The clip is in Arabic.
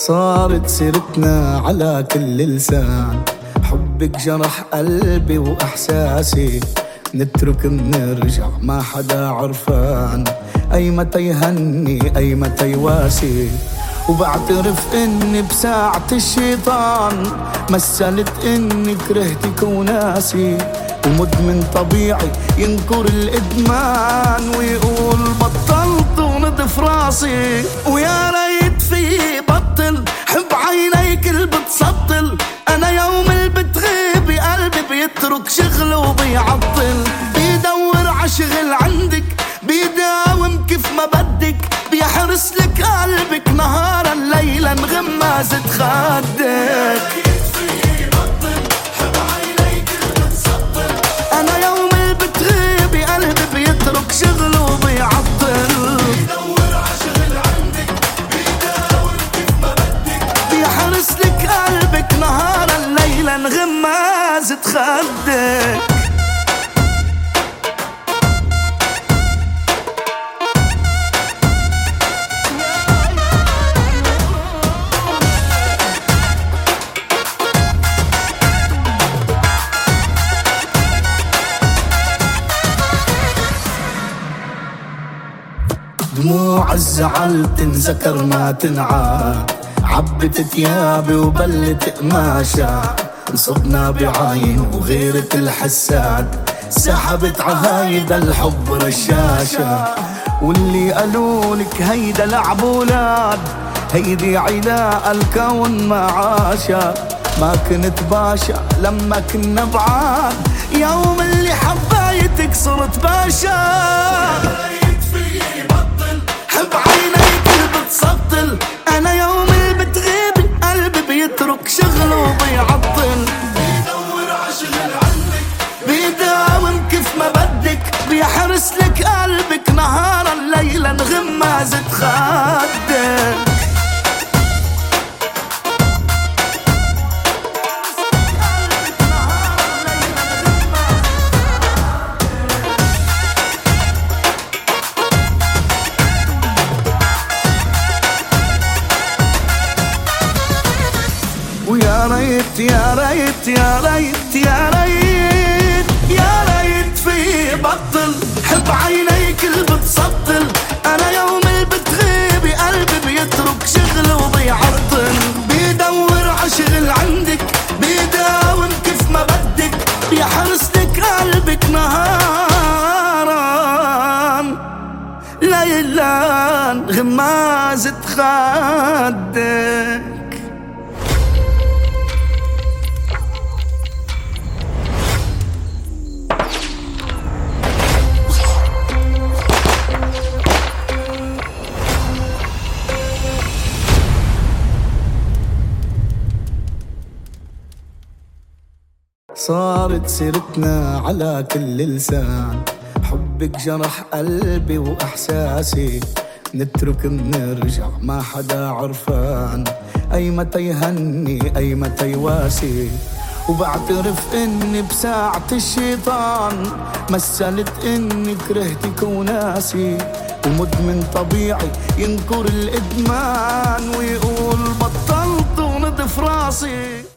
صارت سيرتنا على كل لسان، حبك جرح قلبي وإحساسي، نترك منرجع ما حدا عرفان، أي متى يهني أي متى يواسي. وبعترف إني بساعة الشيطان مثلت إني كرهتك وناسي، ومدمن طبيعي ينكر الإدمان ويقول بطلت ونضف راسي. ويا ريت في بطل حب عينيك اللي بتسطل، أنا يوم اللي بتغيبي قلبي بيترك شغله وبيعطل، بيدور عشغل عندك بيداوم كيف ما بدك، بيحرس لك قلبك نهارا ليلا غمازة خدك. أنا يوم اللي بتغيبي قلبي بيترك شغله وبيعطل، بيدور عشغل عندك بيداوم كيف ما بدك، بيحرس لك قلبك نهارا ليلا غمازة خدك. دموع الزعل تنذكر ما تنعاد، عبت ثيابي وبلت قماشة، انصبنا بعاين وغيرة الحساد، سحبت عهايدا الحب رشاشة. واللي قالولك هيدا لعب ولاد، هيدي علاء الكون معاشة، ما كنت باشا لما كنا بعاد، يوم اللي حبايتك صرت باشا. حب عينيك اللي بتسطل، أنا يوم اللي بتغيبي قلبي بيترك شغله وبيعطل، بيدور عشغل عنك بيداوم كيف ما بدك، بيحرس لك قلبك نهارا ليلا غمازة خدك. ويا ريت يا ريت يا ريت يا ريت يا ريت في بطل حب عينيك اللي بتسطل، أنا يوم اللي بتغيبي قلبي بيترك شغله وبيعطل، بيدور عشغل عندك بيداوم كيف ما بدك، بيحرس لك قلبك نهارا ليلا غمازة خدك. صارت سيرتنا على كل لسان، حبك جرح قلبي وإحساسي، نترك منرجع ما حدا عرفان، أي متى يهني أي متى يواسي. وبعترف إني بساعة الشيطان مثلت إني كرهتك وناسي، ومدمن طبيعي ينكر الإدمان ويقول بطلت ونضف راسي.